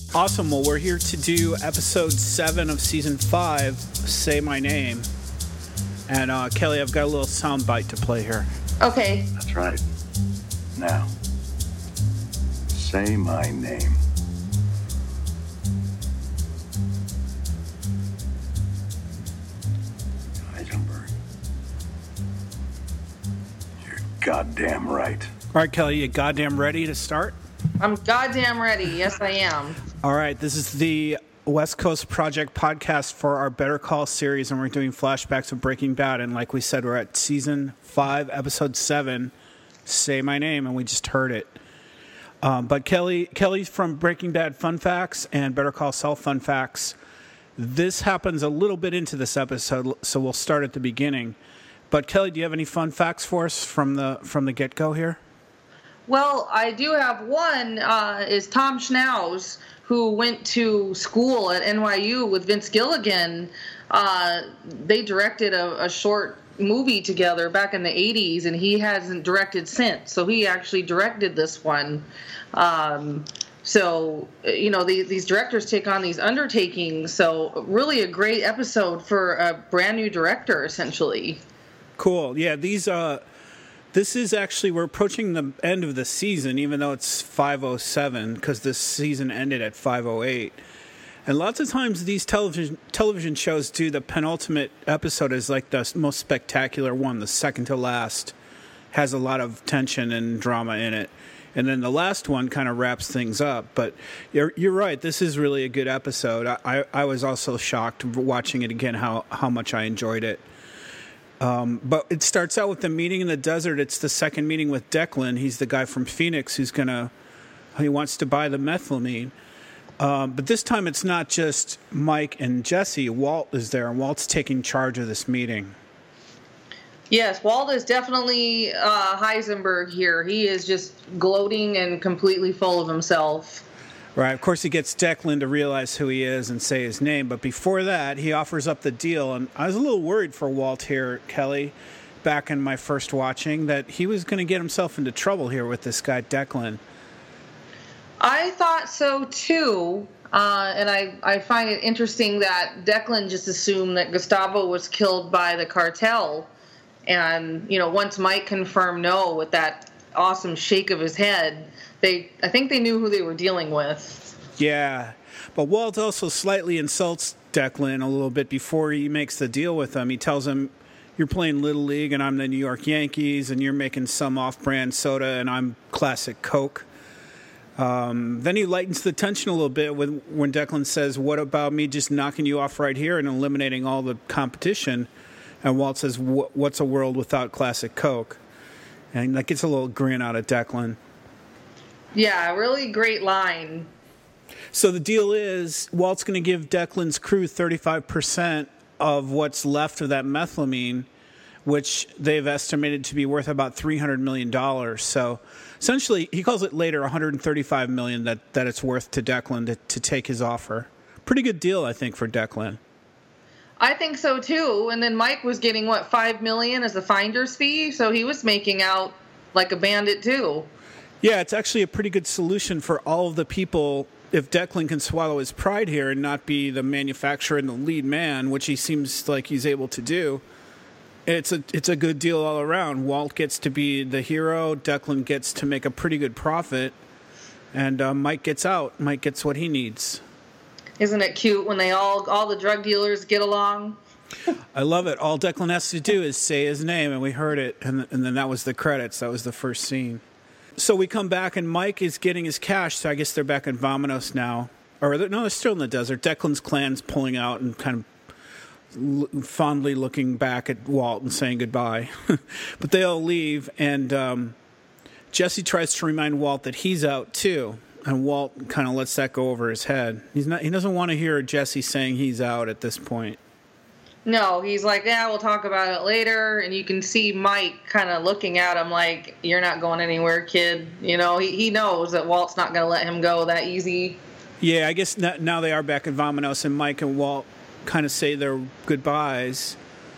Awesome. Well, we're here to do episode 7 of season 5, Say My Name. And Kelly, I've got a little sound bite to play here. Okay. That's right. Now, say my name. Heisenberg. You're goddamn right. All right, Kelly, you goddamn ready to start? I'm goddamn ready. Yes, I am. All right, this is the West Coast Project podcast for our Better Call series, and we're doing flashbacks of Breaking Bad. And like we said, we're at season 5, episode 7, Say My Name, and we just heard it. But Kelly from Breaking Bad Fun Facts and Better Call Saul Fun Facts. This happens a little bit into this episode, so we'll start at the beginning. But Kelly, do you have any fun facts for us from the get-go here? Well, I do have one. Is Tom Schnauz, who went to school at NYU with Vince Gilligan. They directed a short movie together back in the 80s, and he hasn't directed since. So he actually directed this one. So, you know, these directors take on these undertakings. So really a great episode for a brand new director, essentially. Cool. Yeah, this is actually, we're approaching the end of the season, even though it's 5:07, because this season ended at 5:08. And lots of times these television shows do the penultimate episode as like the most spectacular one, the second to last, has a lot of tension and drama in it. And then the last one kind of wraps things up. But you're right, this is really a good episode. I was also shocked watching it again how much I enjoyed it. But it starts out with the meeting in the desert. It's the second meeting with Declan. He's the guy from Phoenix he wants to buy the methylamine. But this time it's not just Mike and Jesse. Walt is there, and Walt's taking charge of this meeting. Yes, Walt is definitely Heisenberg here. He is just gloating and completely full of himself. Right. Of course, he gets Declan to realize who he is and say his name. But before that, he offers up the deal. And I was a little worried for Walt here, Kelly, back in my first watching, that he was going to get himself into trouble here with this guy, Declan. I thought so, too. And I find it interesting that Declan just assumed that Gustavo was killed by the cartel. And, you know, once Mike confirmed no with that awesome shake of his head, I think they knew who they were dealing with. Yeah, but Walt also slightly insults Declan a little bit before he makes the deal with him. He tells him, you're playing Little League and I'm the New York Yankees, and you're making some off-brand soda and I'm classic Coke. Then he lightens the tension a little bit when Declan says, what about me just knocking you off right here and eliminating all the competition? And Walt says, what's a world without classic Coke? And that gets a little grin out of Declan. Yeah, really great line. So the deal is Walt's going to give Declan's crew 35% of what's left of that methylamine, which they've estimated to be worth about $300 million. So essentially, he calls it later $135 million that it's worth to Declan to take his offer. Pretty good deal, I think, for Declan. I think so, too. And then Mike was getting, $5 million as a finder's fee? So he was making out like a bandit, too. Yeah, it's actually a pretty good solution for all of the people. If Declan can swallow his pride here and not be the manufacturer and the lead man, which he seems like he's able to do, it's a good deal all around. Walt gets to be the hero. Declan gets to make a pretty good profit. And Mike gets out. Mike gets what he needs. Isn't it cute when they all the drug dealers get along? I love it. All Declan has to do is say his name, and we heard it. And then that was the credits. That was the first scene. So we come back, and Mike is getting his cash, so I guess they're back in Vamonos now. They're still in the desert. Declan's clan's pulling out and kind of fondly looking back at Walt and saying goodbye. But they all leave, and Jesse tries to remind Walt that he's out, too. And Walt kind of lets that go over his head. He doesn't want to hear Jesse saying he's out at this point. No, he's like, yeah, we'll talk about it later. And you can see Mike kind of looking at him like, you're not going anywhere, kid. You know, he knows that Walt's not going to let him go that easy. Yeah, I guess now they are back at Vamonos, and Mike and Walt kind of say their goodbyes.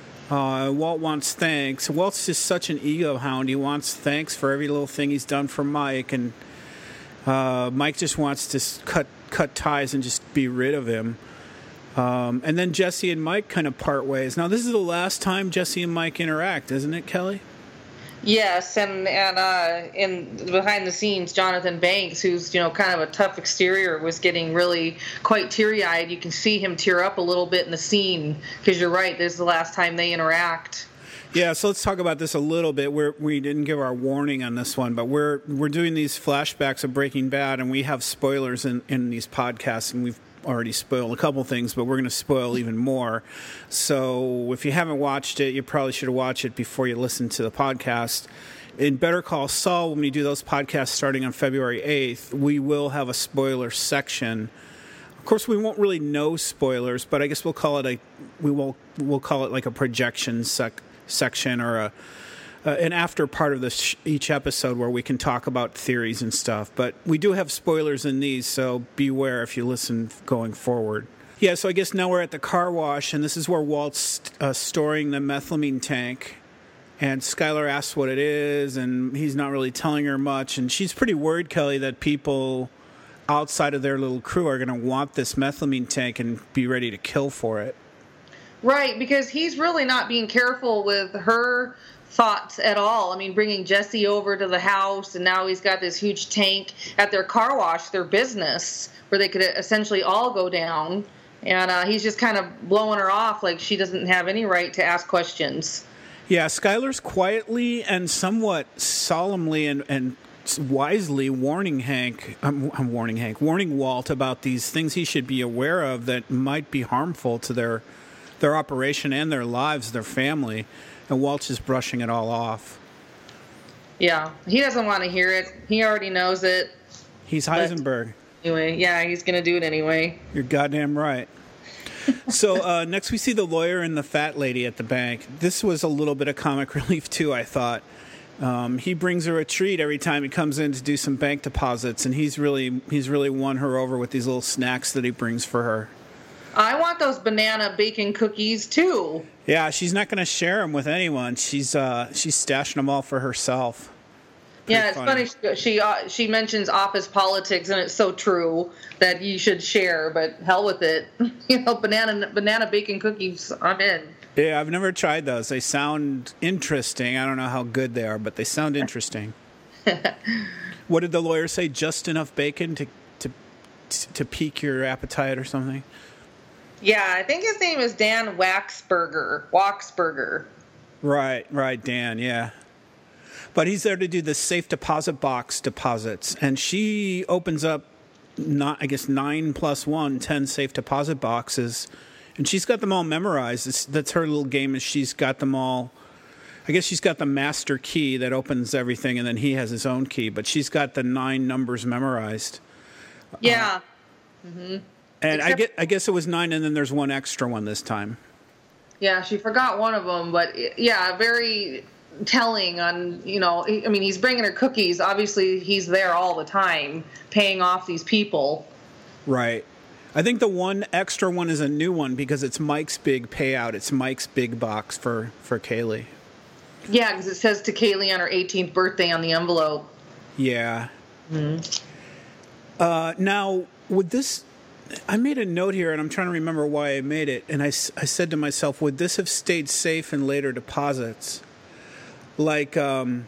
Walt wants thanks. Walt's just such an ego hound. He wants thanks for every little thing he's done for Mike. And Mike just wants to cut ties and just be rid of him. And then Jesse and Mike kind of part ways. Now, this is the last time Jesse and Mike interact, isn't it, Kelly? Yes, and in behind the scenes, Jonathan Banks, who's kind of a tough exterior, was getting really quite teary-eyed. You can see him tear up a little bit in the scene because you're right. This is the last time they interact. Yeah, so let's talk about this a little bit. We didn't give our warning on this one, but we're doing these flashbacks of Breaking Bad, and we have spoilers in these podcasts, and we've already spoiled a couple things, but we're going to spoil even more. So if you haven't watched it, you probably should watch it before you listen to the podcast. In Better Call Saul, when we do those podcasts starting on February 8th, we will have a spoiler section. Of course, we won't really know spoilers, but I guess we'll call it we'll call it like a projection section or an after part of each episode where we can talk about theories and stuff. But we do have spoilers in these, so beware if you listen going forward. Yeah, so I guess now we're at the car wash, and this is where Walt's storing the methylamine tank. And Skylar asks what it is, and he's not really telling her much. And she's pretty worried, Kelly, that people outside of their little crew are going to want this methylamine tank and be ready to kill for it. Right, because he's really not being careful with her thoughts at all. I mean, bringing Jesse over to the house, and now he's got this huge tank at their car wash, their business, where they could essentially all go down. And he's just kind of blowing her off like she doesn't have any right to ask questions. Yeah, Skylar's quietly and somewhat solemnly and wisely warning Walt about these things he should be aware of that might be harmful to their operation and their lives, their family. And Walt's just brushing it all off. Yeah, he doesn't want to hear it. He already knows it. He's Heisenberg. Anyway, yeah, he's going to do it anyway. You're goddamn right. So next we see the lawyer and the fat lady at the bank. This was a little bit of comic relief too, I thought. He brings her a treat every time he comes in to do some bank deposits, and he's really won her over with these little snacks that he brings for her. I want those banana bacon cookies too. Yeah, she's not going to share them with anyone. She's stashing them all for herself. Pretty funny. She mentions office politics, and it's so true that you should share. But hell with it, banana bacon cookies. I'm in. Yeah, I've never tried those. They sound interesting. I don't know how good they are, but they sound interesting. What did the lawyer say? Just enough bacon to pique your appetite or something? Yeah, I think his name is Dan Waxberger. Right, Dan, yeah. But he's there to do the safe deposit box deposits. And she opens up, 9 plus 1, 10 safe deposit boxes. And she's got them all memorized. That's her little game, is she's got them all. I guess she's got the master key that opens everything, and then he has his own key. But she's got the 9 numbers memorized. Yeah. Mm-hmm. And I guess it was 9, and then there's one extra one this time. Yeah, she forgot one of them, but yeah, very telling on, he's bringing her cookies. Obviously, he's there all the time, paying off these people. Right. I think the one extra one is a new one because it's Mike's big payout. It's Mike's big box for Kaylee. Yeah, because it says to Kaylee on her 18th birthday on the envelope. Yeah. Mm-hmm. Now, would this... I made a note here, and I'm trying to remember why I made it. And I said to myself, would this have stayed safe in later deposits? Like I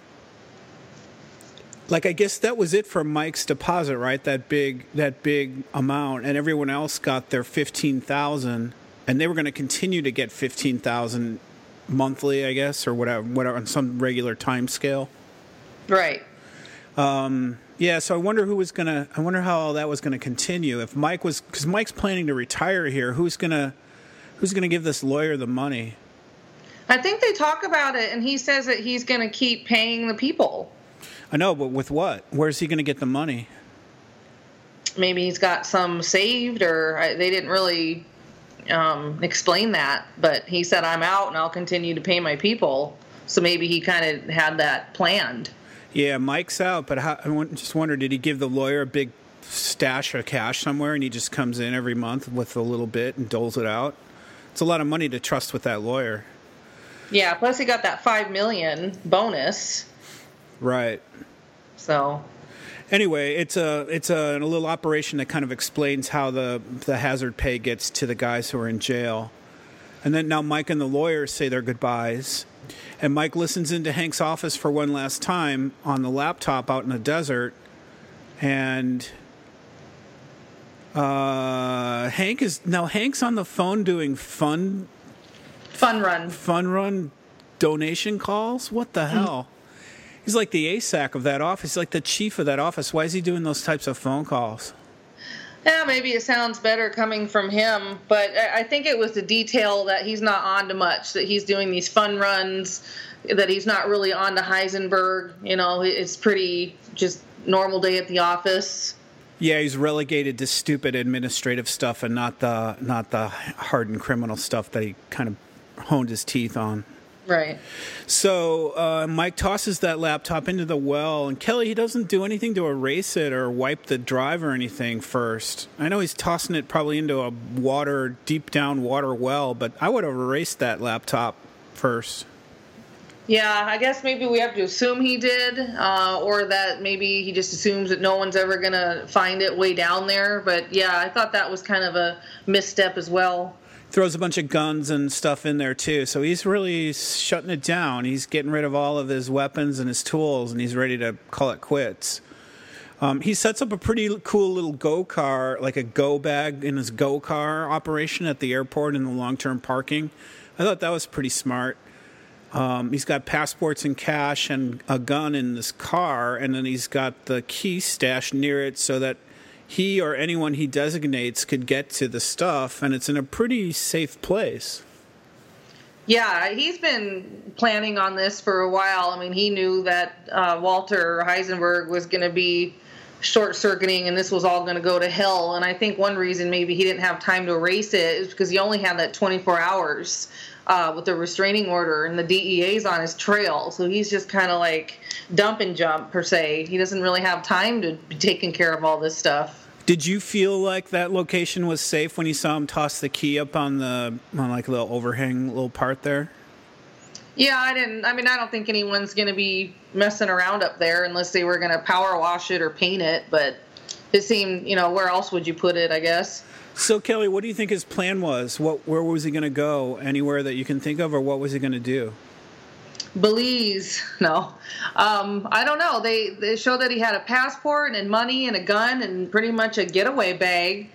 guess that was it for Mike's deposit, right? That big amount, and everyone else got their $15,000, and they were going to continue to get $15,000 monthly, I guess, or whatever on some regular time scale. Right. Yeah, so I wonder how all that was gonna continue. If because Mike's planning to retire here, who's gonna give this lawyer the money? I think they talk about it, and he says that he's gonna keep paying the people. I know, but with what? Where's he gonna get the money? Maybe he's got some saved, or they didn't really explain that. But he said, "I'm out, and I'll continue to pay my people." So maybe he kind of had that planned. Yeah, Mike's out, but I just wonder, did he give the lawyer a big stash of cash somewhere, and he just comes in every month with a little bit and doles it out? It's a lot of money to trust with that lawyer. Yeah, plus he got that $5 million bonus. Right. So. Anyway, it's a little operation that kind of explains how the hazard pay gets to the guys who are in jail. And then now Mike and the lawyers say their goodbyes. And Mike listens into Hank's office for one last time on the laptop out in the desert. And Hank's on the phone doing fun run donation calls. What the hell? He's like the ASAC of that office. He's like the chief of that office. Why is he doing those types of phone calls? Yeah, maybe it sounds better coming from him, but I think it was the detail that he's not on to much, that he's doing these fun runs, that he's not really on to Heisenberg. You know, it's pretty just normal day at the office. Yeah, he's relegated to stupid administrative stuff and not the hardened criminal stuff that he kind of honed his teeth on. Right. So Mike tosses that laptop into the well, and Kelly, he doesn't do anything to erase it or wipe the drive or anything first. I know he's tossing it probably into a deep down water well, but I would have erased that laptop first. Yeah, I guess maybe we have to assume he did, or that maybe he just assumes that no one's ever going to find it way down there. But yeah, I thought that was kind of a misstep as well. Throws a bunch of guns and stuff in there too, so he's really shutting it down. He's getting rid of all of his weapons and his tools, and he's ready to call it quits. He sets up a pretty cool little go-car, like a go bag in his go-car operation at the airport in the long-term parking. I thought that was pretty smart. He's got passports and cash and a gun in this car, and then he's got the key stashed near it so that he or anyone he designates could get to the stuff, and it's in a pretty safe place. Yeah, he's been planning on this for a while. I mean, he knew that Walter Heisenberg was going to be short-circuiting and this was all going to go to hell. And I think one reason maybe he didn't have time to erase it is because he only had that 24 hours with the restraining order, and the DEA's on his trail. So he's just kind of like dump and jump, per se. He doesn't really have time to be taking care of all this stuff. Did you feel like that location was safe when you saw him toss the key up on like a little overhang little part there? Yeah, I didn't. I mean, I don't think anyone's going to be messing around up there unless they were going to power wash it or paint it. But it seemed, where else would you put it, I guess? So, Kelly, what do you think his plan was? Where was he going to go? Anywhere that you can think of, or what was he going to do? Belize. No. I don't know. They showed that he had a passport and money and a gun and pretty much a getaway bag.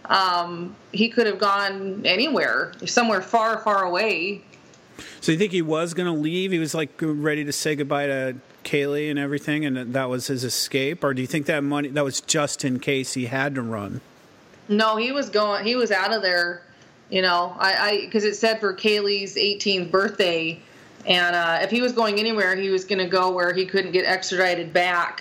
He could have gone anywhere, somewhere far, far away. So you think he was going to leave? He was like ready to say goodbye to Kaylee and everything, and that was his escape? Or do you think that money, that was just in case he had to run? No, he was out of there, because it said for Kaylee's 18th birthday. And if he was going anywhere, he was going to go where he couldn't get extradited back.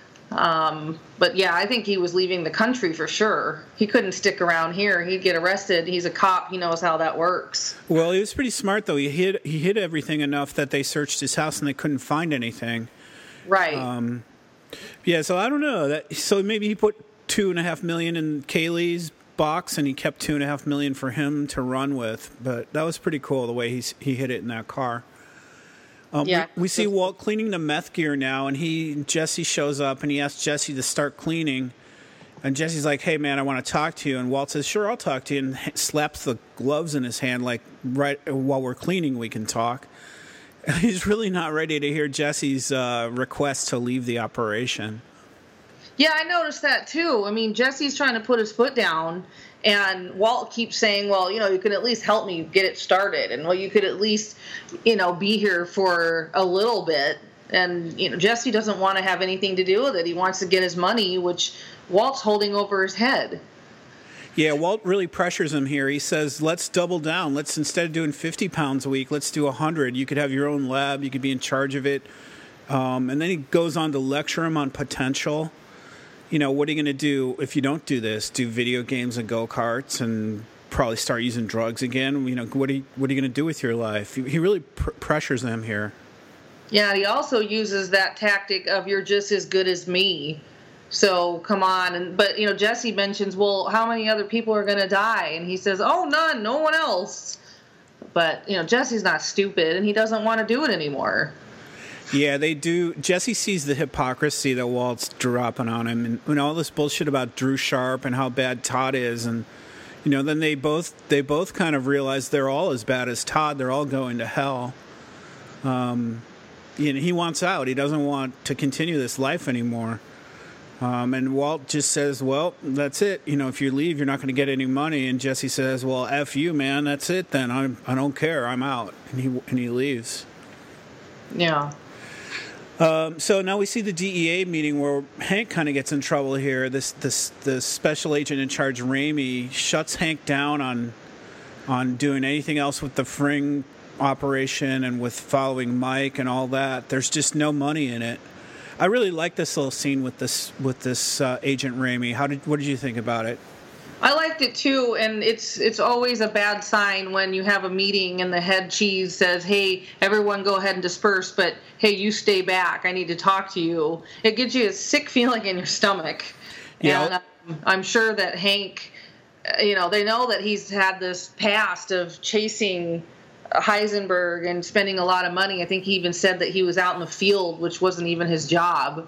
But yeah, I think he was leaving the country for sure. He couldn't stick around here. He'd get arrested. He's a cop. He knows how that works. Well, he was pretty smart, though. He hid everything enough that they searched his house and they couldn't find anything. Right. Yeah, so I don't know. So maybe he put $2.5 million in Kaylee's box and he kept $2.5 million for him to run with. But that was pretty cool, the way he hid it in that car. Yeah. We see Walt cleaning the meth gear now, and Jesse shows up, and he asks Jesse to start cleaning. And Jesse's like, hey, man, I want to talk to you. And Walt says, sure, I'll talk to you, and slaps the gloves in his hand, like, right while we're cleaning, we can talk. And he's really not ready to hear Jesse's request to leave the operation. Yeah, I noticed that, too. I mean, Jesse's trying to put his foot down, and Walt keeps saying, well, you can at least help me get it started. And, well, you could at least, be here for a little bit. And, Jesse doesn't want to have anything to do with it. He wants to get his money, which Walt's holding over his head. Yeah, Walt really pressures him here. He says, let's double down. Let's, instead of doing 50 pounds a week, let's do 100. You could have your own lab. You could be in charge of it. And then he goes on to lecture him on potential. What are you going to do if you don't do this? Do video games and go-karts and probably start using drugs again? What are you going to do with your life? He really pressures them here. Yeah, he also uses that tactic of you're just as good as me. So come on. But Jesse mentions, well, how many other people are going to die? And he says, oh, none, no one else. But, Jesse's not stupid, and he doesn't want to do it anymore. Yeah, they do. Jesse sees the hypocrisy that Walt's dropping on him, and all this bullshit about Drew Sharp and how bad Todd is, and then they both kind of realize they're all as bad as Todd. They're all going to hell. He wants out. He doesn't want to continue this life anymore. And Walt just says, "Well, that's it. If you leave, you're not going to get any money." And Jesse says, "Well, F you, man. That's it then. I don't care. I'm out." And he leaves. Yeah. So now we see the DEA meeting where Hank kind of gets in trouble here. The special agent in charge, Ramey, shuts Hank down on doing anything else with the Fring operation and with following Mike and all that. There's just no money in it. I really like this little scene with this Agent Ramey. What did you think about it? I liked it too, and it's always a bad sign when you have a meeting and the head cheese says, "Hey, everyone go ahead and disperse, but hey, you stay back. I need to talk to you." It gives you a sick feeling in your stomach. Yeah. And I'm sure that Hank, they know that he's had this past of chasing Heisenberg and spending a lot of money. I think he even said that he was out in the field, which wasn't even his job.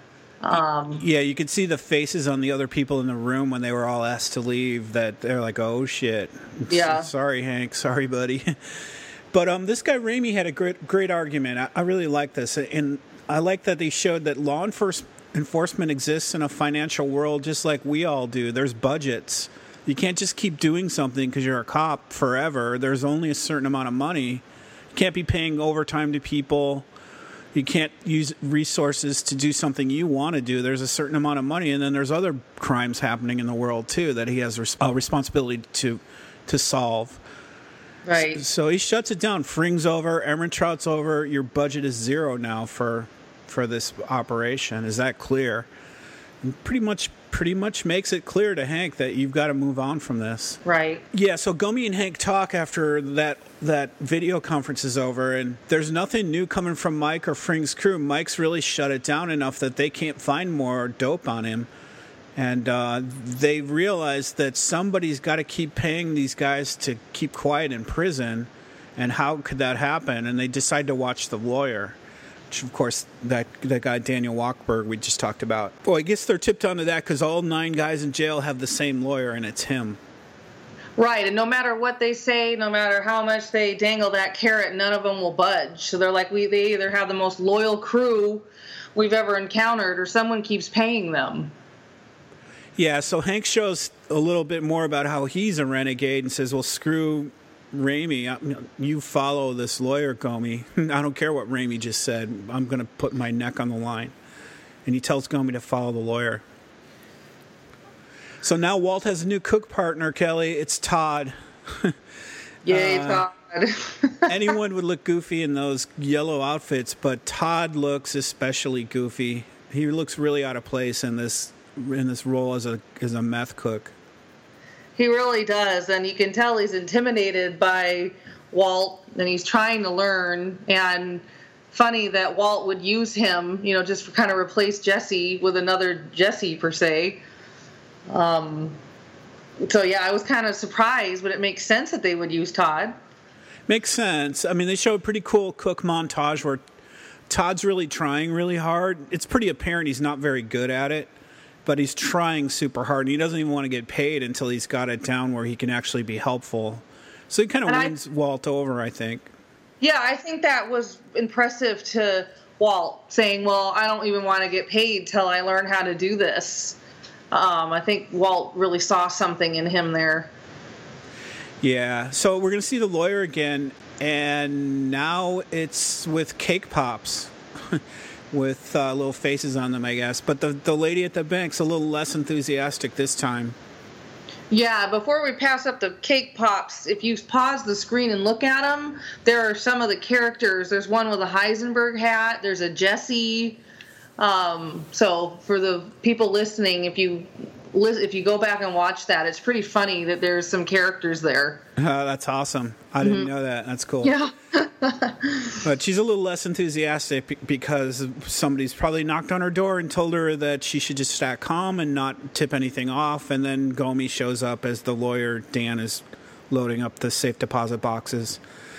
Yeah, you could see the faces on the other people in the room when they were all asked to leave, that they're like, "Oh shit, yeah, sorry Hank, sorry buddy." But this guy Ramey had a great argument. I really like this, and I like that they showed that law enforcement exists in a financial world just like we all do. There's budgets. You can't just keep doing something because you're a cop forever. There's only a certain amount of money. You can't be paying overtime to people. You can't use resources to do something you want to do. There's a certain amount of money, and then there's other crimes happening in the world too that he has a responsibility to solve. Right. So he shuts it down. Fring's over. Ehrmantraut's over. Your budget is zero now for this operation. Is that clear? And pretty much makes it clear to Hank that you've got to move on from this. Right. Yeah, so Gomi and Hank talk after that video conference is over, and there's nothing new coming from Mike or Fring's crew. Mike's really shut it down enough that they can't find more dope on him. And they realize that somebody's got to keep paying these guys to keep quiet in prison, and how could that happen? And they decide to watch The Lawyer. Which, of course, that guy Daniel Wahlberg we just talked about. Well, I guess they're tipped onto that because all 9 guys in jail have the same lawyer, and it's him. Right, and no matter what they say, no matter how much they dangle that carrot, none of them will budge. So they're like, they either have the most loyal crew we've ever encountered, or someone keeps paying them. Yeah, so Hank shows a little bit more about how he's a renegade and says, "Well, screw Ramey, you follow this lawyer, Gomi. I don't care what Ramey just said. I'm going to put my neck on the line." And he tells Gomi to follow the lawyer. So now Walt has a new cook partner, Kelly. It's Todd. Yay, Todd. Anyone would look goofy in those yellow outfits, but Todd looks especially goofy. He looks really out of place in this role as a meth cook. He really does, and you can tell he's intimidated by Walt, and he's trying to learn. And funny that Walt would use him, just to kind of replace Jesse with another Jesse per se. So yeah, I was kind of surprised, but it makes sense that they would use Todd. Makes sense. I mean, they show a pretty cool cook montage where Todd's really trying really hard. It's pretty apparent he's not very good at it, but he's trying super hard, and he doesn't even want to get paid until he's got it down where he can actually be helpful. So he kind of wins Walt over, I think. Yeah, I think that was impressive to Walt, saying, "Well, I don't even want to get paid till I learn how to do this." I think Walt really saw something in him there. Yeah, so we're going to see the lawyer again, and now it's with cake pops. With little faces on them, I guess. But the lady at the bank's a little less enthusiastic this time. Yeah, before we pass up the cake pops, if you pause the screen and look at them, there are some of the characters. There's one with a Heisenberg hat. There's a Jesse. So for the people listening, if you go back and watch that, it's pretty funny that there's some characters there. That's awesome. I didn't know that. That's cool. Yeah. But she's a little less enthusiastic because somebody's probably knocked on her door and told her that she should just act calm and not tip anything off. And then Gomi shows up as the lawyer. Dan is loading up the safe deposit boxes.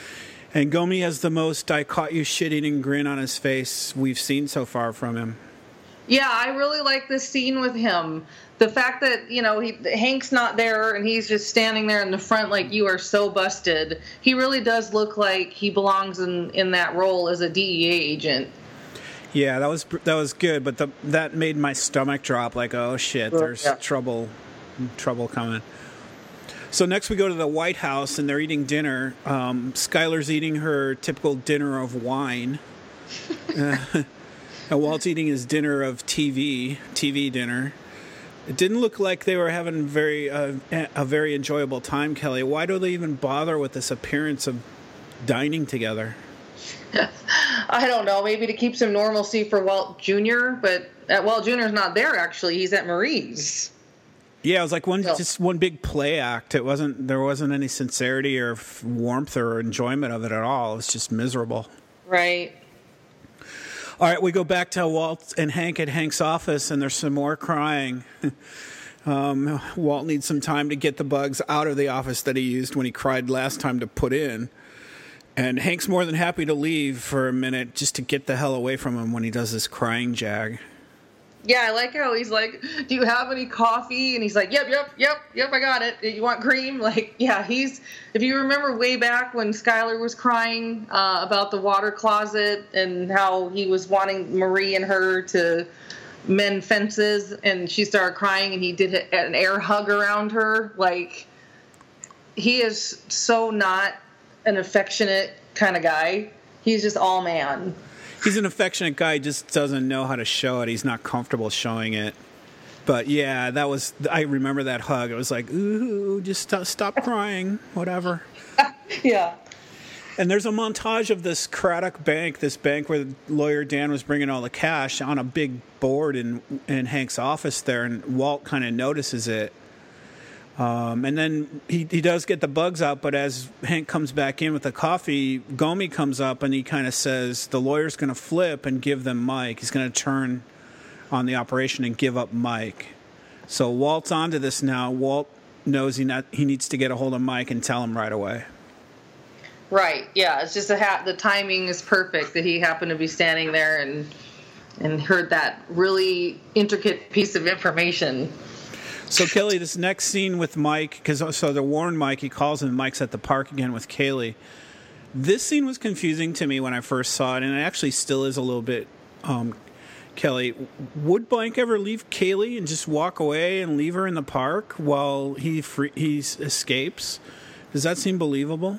And Gomi has the most "I caught you shit-eating" grin on his face we've seen so far from him. Yeah, I really like this scene with him. The fact that, Hank's not there and he's just standing there in the front like, you are so busted. He really does look like he belongs in that role as a DEA agent. Yeah, that was good, but that made my stomach drop like, oh shit, there's trouble coming. So next we go to the White House and they're eating dinner. Skyler's eating her typical dinner of wine. And Walt's eating his dinner of TV dinner. It didn't look like they were having a very enjoyable time, Kelly. Why do they even bother with this appearance of dining together? I don't know. Maybe to keep some normalcy for Walt Jr., but Walt Jr.'s not there, actually. He's at Marie's. Yeah, it was like just one big play act. There wasn't any sincerity or warmth or enjoyment of it at all. It was just miserable. Right. All right, we go back to Walt and Hank at Hank's office, and there's some more crying. Walt needs some time to get the bugs out of the office that he used when he cried last time to put in. And Hank's more than happy to leave for a minute just to get the hell away from him when he does this crying jag. Yeah, I like how he's like, do you have any coffee? And he's like, yep, I got it. You want cream? Like, yeah, if you remember way back when Skyler was crying about the water closet and how he was wanting Marie and her to mend fences, and she started crying and he did an air hug around her. Like, he is so not an affectionate kind of guy. He's just all man. He's an affectionate guy, just doesn't know how to show it. He's not comfortable showing it. But yeah, I remember that hug. It was like, ooh, just stop crying, whatever. Yeah. And there's a montage of this Craddock Bank, this bank where lawyer Dan was bringing all the cash on a big board in Hank's office there, and Walt kind of notices it. And then he does get the bugs out, but as Hank comes back in with the coffee, Gomi comes up and he kind of says the lawyer's going to flip and give them Mike. He's going to turn on the operation and give up Mike. So Walt's onto this now. Walt knows he needs to get a hold of Mike and tell him right away. Right, yeah. It's just the timing is perfect that he happened to be standing there and heard that really intricate piece of information. So, Kelly, this next scene with Mike, so to warn Mike, he calls him. Mike's at the park again with Kaylee. This scene was confusing to me when I first saw it, and it actually still is a little bit. Kelly, would Mike ever leave Kaylee and just walk away and leave her in the park while he escapes? Does that seem believable?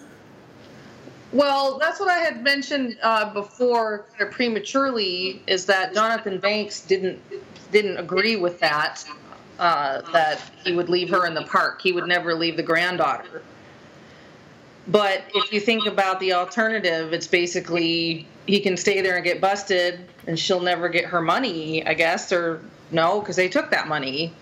Well, that's what I had mentioned before, kind of prematurely, is that Jonathan Banks didn't agree with that. That he would leave her in the park. He would never leave the granddaughter. But if you think about the alternative, it's basically he can stay there and get busted and she'll never get her money, I guess, or no, because they took that money.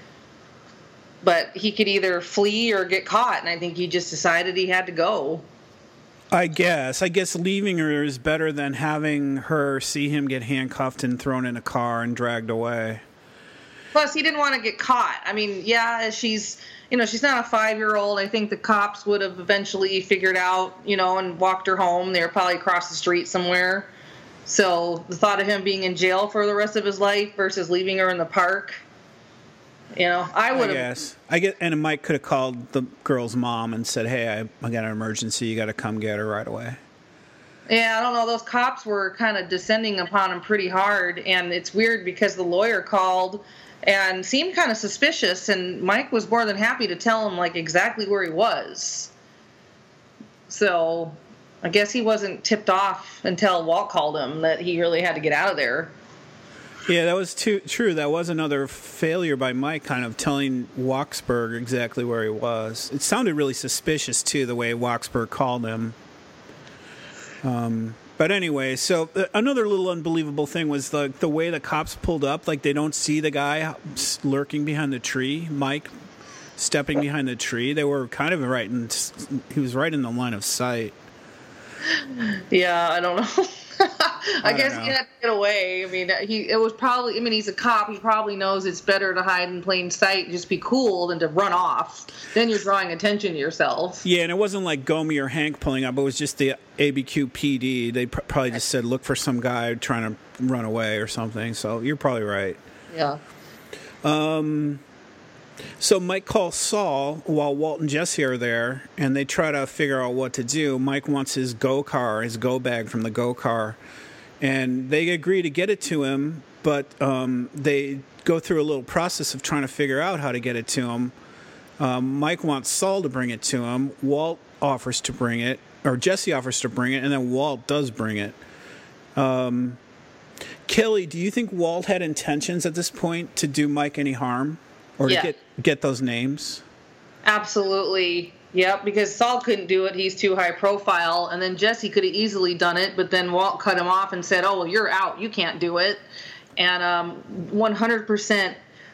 But he could either flee or get caught, and I think he just decided he had to go. I guess leaving her is better than having her see him get handcuffed and thrown in a car and dragged away. Plus, he didn't want to get caught. I mean, yeah, she's not a 5-year-old. I think the cops would have eventually figured out, and walked her home. They were probably across the street somewhere. So the thought of him being in jail for the rest of his life versus leaving her in the park, I would have. And Mike could have called the girl's mom and said, hey, I got an emergency. You got to come get her right away. Yeah, I don't know. Those cops were kind of descending upon him pretty hard. And it's weird because the lawyer called and seemed kind of suspicious, and Mike was more than happy to tell him exactly where he was. So I guess he wasn't tipped off until Walt called him that he really had to get out of there. Yeah, that was true. That was another failure by Mike, kind of telling Waksberg exactly where he was. It sounded really suspicious too, the way Waksberg called him. But anyway, so another little unbelievable thing was the way the cops pulled up. Like, they don't see the guy lurking behind the tree, Mike stepping behind the tree. They were kind of he was right in the line of sight. Yeah, I don't know. I guess he had to get away. I mean, he's a cop. He probably knows it's better to hide in plain sight, just be cool, than to run off. Then you're drawing attention to yourself. Yeah, and it wasn't like Gomi or Hank pulling up. It was just the ABQ PD. They probably just said, look for some guy trying to run away or something. So you're probably right. Yeah. So Mike calls Saul while Walt and Jesse are there, and they try to figure out what to do. Mike wants his go bag from the go car, and they agree to get it to him, but they go through a little process of trying to figure out how to get it to him. Mike wants Saul to bring it to him. Walt offers to bring it, or Jesse offers to bring it, and then Walt does bring it. Kelly, do you think Walt had intentions at this point to do Mike any harm? Or to get those names? Absolutely. Yep, because Saul couldn't do it. He's too high profile. And then Jesse could have easily done it, but then Walt cut him off and said, oh, well, you're out. You can't do it. And 100%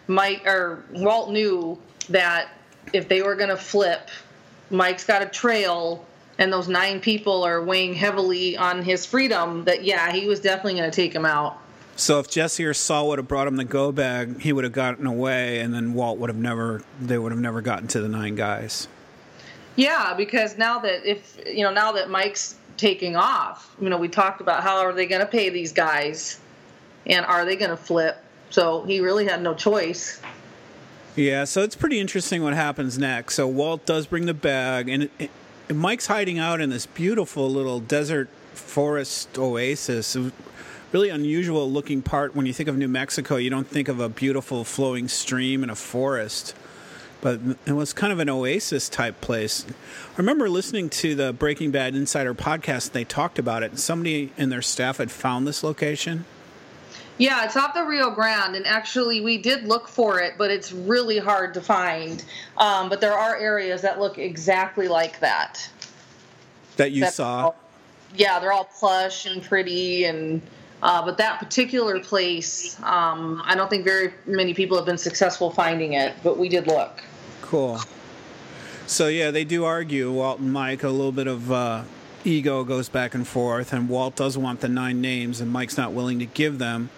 Walt knew that if they were going to flip, Mike's got a trail, and those 9 people are weighing heavily on his freedom, that, he was definitely going to take him out. So if Jesse or Saul would have brought him the go bag, he would have gotten away, and then Walt would have never gotten to the 9 guys. Yeah, because now that Mike's taking off, we talked about how are they going to pay these guys, and are they going to flip? So he really had no choice. Yeah, so it's pretty interesting what happens next. So Walt does bring the bag, and Mike's hiding out in this beautiful little desert forest oasis. Really unusual looking part. When you think of New Mexico, you don't think of a beautiful flowing stream and a forest, but it was kind of an oasis type place. I remember listening to the Breaking Bad Insider podcast. They talked about it, and somebody in their staff had found this location. Yeah, it's off the Rio Grande, and actually we did look for it, but it's really hard to find. But there are areas that look exactly like that. That you saw? They're all plush and pretty, and but that particular place, I don't think very many people have been successful finding it, but we did look. Cool. So, they do argue, Walt and Mike. A little bit of ego goes back and forth, and Walt does want the 9 names, and Mike's not willing to give them.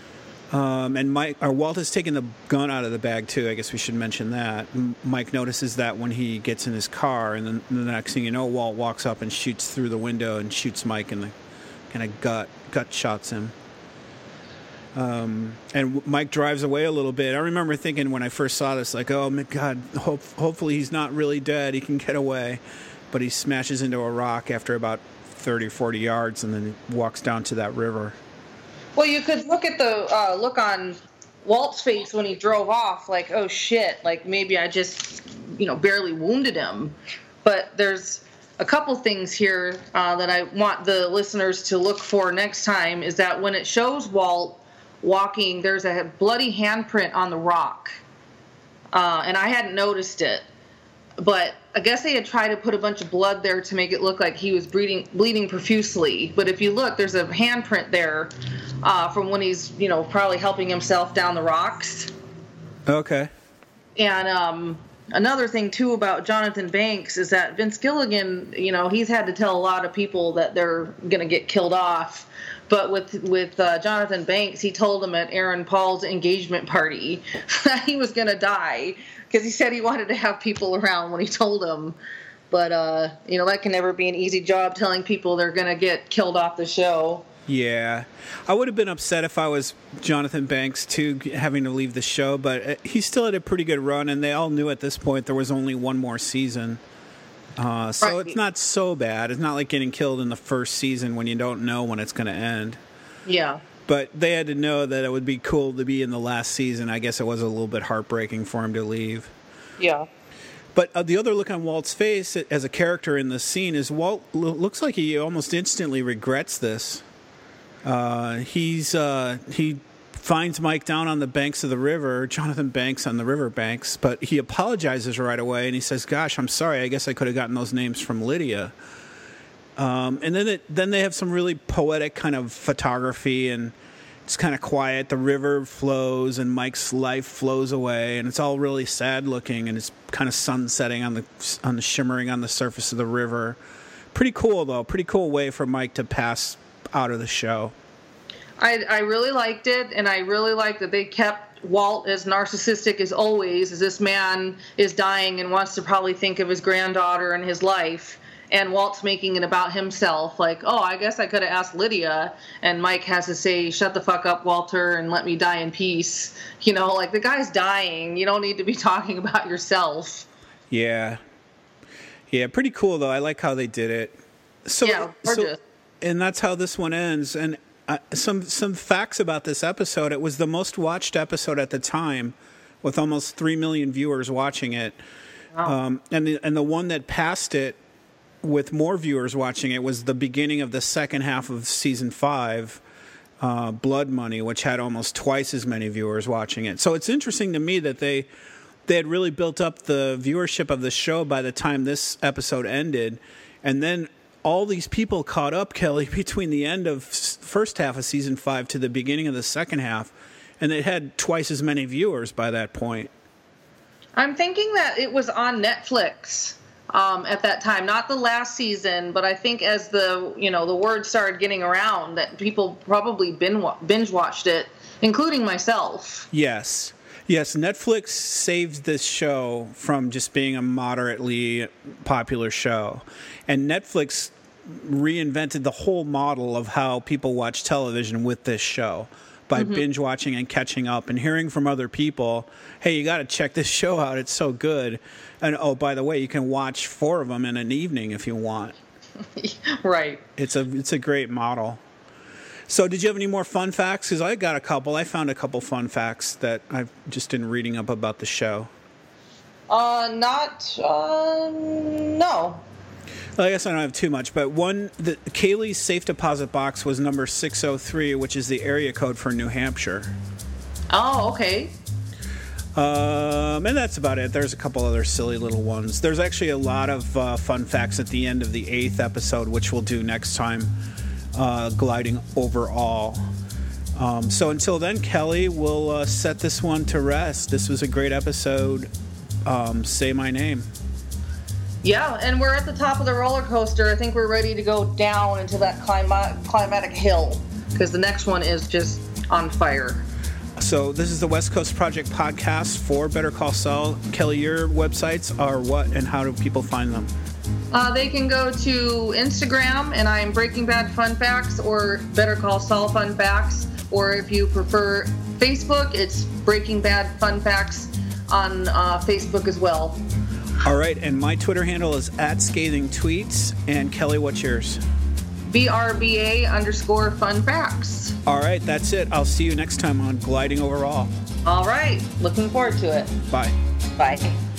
And Walt has taken the gun out of the bag, too. I guess we should mention that. Mike notices that when he gets in his car, and then the next thing you know, Walt walks up and shoots through the window and shoots Mike in the kind of gut shots him. And Mike drives away a little bit. I remember thinking when I first saw this, like, oh my God, hopefully he's not really dead. He can get away. But he smashes into a rock after about 30 or 40 yards and then walks down to that river. Well, you could look at the look on Walt's face when he drove off, like, oh shit, like maybe I just, barely wounded him. But there's a couple things here that I want the listeners to look for next time, is that when it shows Walt walking, there's a bloody handprint on the rock. And I hadn't noticed it. But I guess they had tried to put a bunch of blood there to make it look like he was bleeding profusely. But if you look, there's a handprint there from when he's, probably helping himself down the rocks. Okay. And another thing, too, about Jonathan Banks is that Vince Gilligan, he's had to tell a lot of people that they're going to get killed off. But with Jonathan Banks, he told him at Aaron Paul's engagement party that he was going to die because he said he wanted to have people around when he told him. But, that can never be an easy job, telling people they're going to get killed off the show. Yeah. I would have been upset if I was Jonathan Banks, too, having to leave the show. But he still had a pretty good run, and they all knew at this point there was only one more season. So It's not so bad. It's not like getting killed in the first season when you don't know when it's going to end. Yeah. But they had to know that it would be cool to be in the last season. I guess it was a little bit heartbreaking for him to leave. Yeah. But the other look on Walt's face as a character in the scene is Walt looks like he almost instantly regrets this. He finds Mike down on the banks of the river, Jonathan Banks on the river banks, but he apologizes right away and he says, gosh, I'm sorry, I guess I could have gotten those names from Lydia. And then they have some really poetic kind of photography, and it's kind of quiet. The river flows and Mike's life flows away, and it's all really sad looking, and it's kind of sun setting on the shimmering on the surface of the river. Pretty cool though, pretty cool way for Mike to pass out of the show. I really liked it, and I really liked that they kept Walt as narcissistic as always, as this man is dying and wants to probably think of his granddaughter and his life, and Walt's making it about himself, like, oh, I guess I could have asked Lydia, and Mike has to say, shut the fuck up, Walter, and let me die in peace. You know, like, the guy's dying. You don't need to be talking about yourself. Yeah. Yeah, pretty cool, though. I like how they did it. And that's how this one ends. And some facts about this episode. It was the most watched episode at the time, with almost 3 million viewers watching it. Wow. And the one that passed it with more viewers watching it was the beginning of the second half of season 5, Blood Money, which had almost twice as many viewers watching it. So it's interesting to me that they had really built up the viewership of the show by the time this episode ended, and then all these people caught up, Kelly, between the end of first half of season 5 to the beginning of the second half, and it had twice as many viewers by that point. I'm thinking that it was on Netflix at that time, not the last season, but I think as the word started getting around that people probably binge watched it, including myself. Yes, Netflix saved this show from just being a moderately popular show. And Netflix reinvented the whole model of how people watch television with this show by binge watching and catching up and hearing from other people, hey, you got to check this show out. It's so good. And, oh, by the way, you can watch 4 of them in an evening if you want. Right. It's a great model. So did you have any more fun facts? Because I got a couple. I found a couple fun facts that I've just been reading up about the show. No. Well, I guess I don't have too much, but Kaylee's safe deposit box was number 603, which is the area code for New Hampshire. Oh, okay. And that's about it. There's a couple other silly little ones. There's actually a lot of fun facts at the end of the 8th episode, which we'll do next time, gliding overall. So until then, Kelly, we'll set this one to rest. This was a great episode. Say my name. Yeah, and we're at the top of the roller coaster. I think we're ready to go down into that climatic hill, because the next one is just on fire. So this is the West Coast Project podcast for Better Call Saul. Kelly, your websites are what, and how do people find them? They can go to Instagram, and I'm Breaking Bad Fun Facts, or Better Call Saul Fun Facts, or if you prefer Facebook, it's Breaking Bad Fun Facts on Facebook as well. All right, and my Twitter handle is @ScathingTweets. And Kelly, what's yours? BRBA_Fun Facts. All right, that's it. I'll see you next time on Gliding Overall. All right, looking forward to it. Bye. Bye.